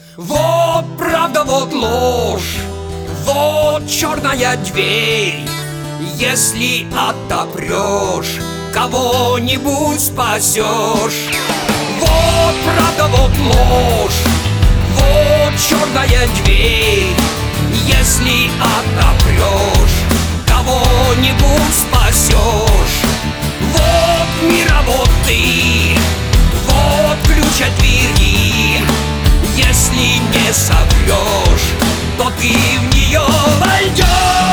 Вот правда, вот ложь, вот черная дверь. Если отопрешь, кого-нибудь спасешь. Вот правда, вот ложь, вот черная дверь. Если отопрешь, кого-нибудь спасешь. Вот мир, а вот ты, вот ключ от двери. Если не соврешь, то ты в нее войдешь.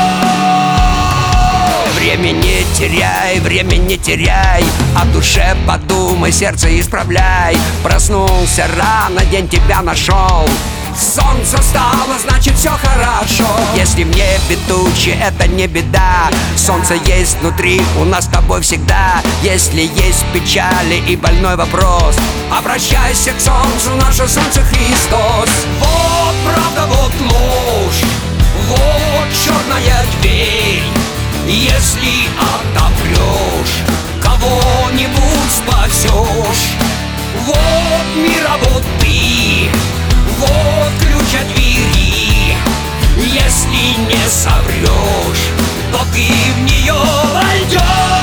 Время не теряй, о душе подумай, сердце исправляй. Проснулся рано, день тебя нашел. Солнце встало, значит все хорошо. Если в небе тучи, это не беда. Солнце есть внутри, у нас с тобой всегда. Если есть печали и больной вопрос, обращайся к солнцу, наше солнце Христос. Вот правда, вот ложь, вот черная дверь. Если отопрешь, кого-нибудь спасешь. Вот мир, а вот ты, вот ключ от двери. Если не соврешь, то ты в нее войдешь.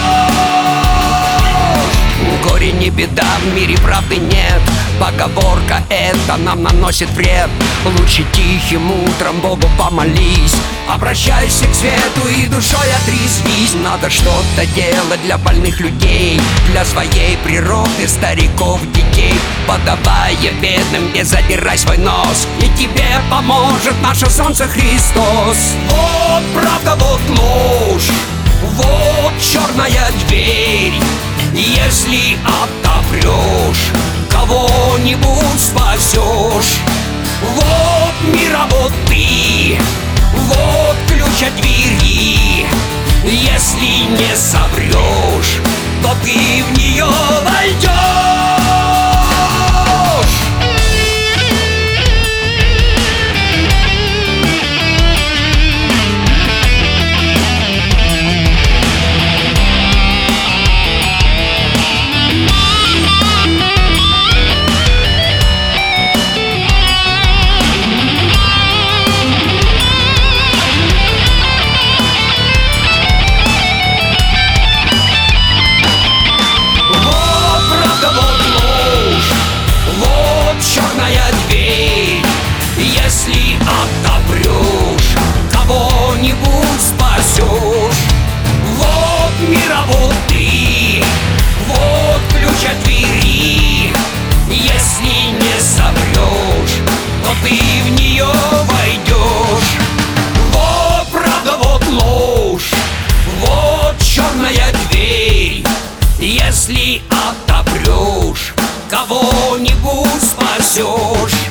Горе не беда, в мире правды нет. Поговорка эта нам наносит вред. Лучше тихим утром Богу помолись. Обращайся к свету и душой отрезвись. Надо что-то делать для больных людей, для своей природы, стариков, детей. Подавая бедным, не задирай свой нос, и тебе поможет наше солнце Христос. Вот правда, вот ложь, вот черная дверь. Если отопрешь, кого-нибудь спасешь. Вот мир, а вот ты, вот ключ от двери. Если не соврешь, то ты в нее войдешь. Если отопрешь, кого-нибудь спасешь. Вот мир, а вот ты, вот ключ от двери. Если не соврешь, то ты в нее войдешь. Вот правда, вот ложь, вот черная дверь. Если отопрешь, кого-нибудь спасешь.